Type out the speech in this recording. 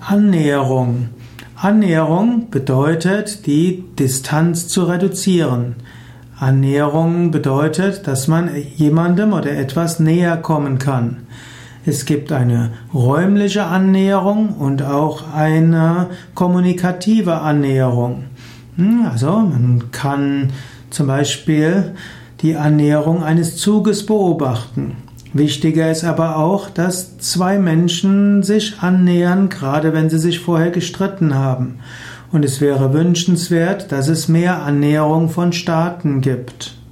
Annäherung. Annäherung bedeutet, die Distanz zu reduzieren. Annäherung bedeutet, dass man jemandem oder etwas näher kommen kann. Es gibt eine räumliche Annäherung und auch eine kommunikative Annäherung. Also man kann zum Beispiel die Annäherung eines Zuges beobachten. Wichtiger ist aber auch, dass zwei Menschen sich annähern, gerade wenn sie sich vorher gestritten haben. Und es wäre wünschenswert, dass es mehr Annäherung von Staaten gibt.